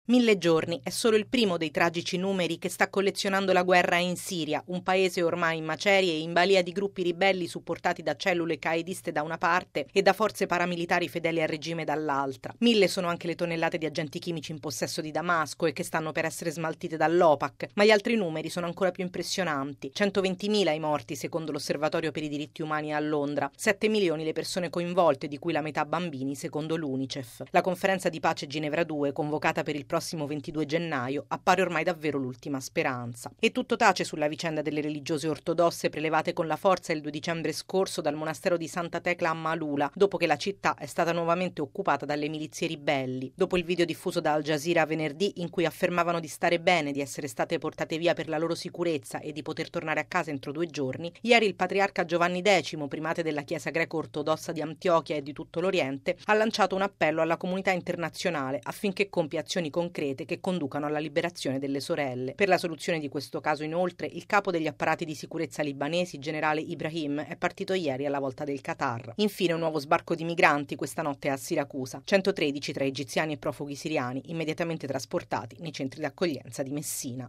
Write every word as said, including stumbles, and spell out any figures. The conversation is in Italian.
Mille giorni è solo il primo dei tragici numeri che sta collezionando la guerra in Siria, un paese ormai in macerie e in balia di gruppi ribelli supportati da cellule qaediste da una parte e da forze paramilitari fedeli al regime dall'altra. Mille sono anche le tonnellate di agenti chimici in possesso di Damasco e che stanno per essere smaltite dall'OPAC, ma gli altri numeri sono ancora più impressionanti. centoventimila i morti secondo l'Osservatorio per i diritti umani a Londra, sette milioni le persone coinvolte, di cui la metà bambini secondo l'UNICEF. La conferenza di pace Ginevra due, convocata per il prossimo ventidue gennaio, appare ormai davvero l'ultima speranza. E tutto tace sulla vicenda delle religiose ortodosse prelevate con la forza il due dicembre scorso dal monastero di Santa Tecla a Malula, dopo che la città è stata nuovamente occupata dalle milizie ribelli. Dopo il video diffuso da Al Jazeera venerdì, in cui affermavano di stare bene, di essere state portate via per la loro sicurezza e di poter tornare a casa entro due giorni, ieri il patriarca Giovanni X, primate della Chiesa greco-ortodossa di Antiochia e di tutto l'Oriente, ha lanciato un appello alla comunità internazionale affinché compia azioni concrete che conducano alla liberazione delle sorelle. Per la soluzione di questo caso, inoltre, il capo degli apparati di sicurezza libanesi, generale Ibrahim, è partito ieri alla volta del Qatar. Infine un nuovo sbarco di migranti questa notte a Siracusa, centotredici tra egiziani e profughi siriani, immediatamente trasportati nei centri d'accoglienza di Messina.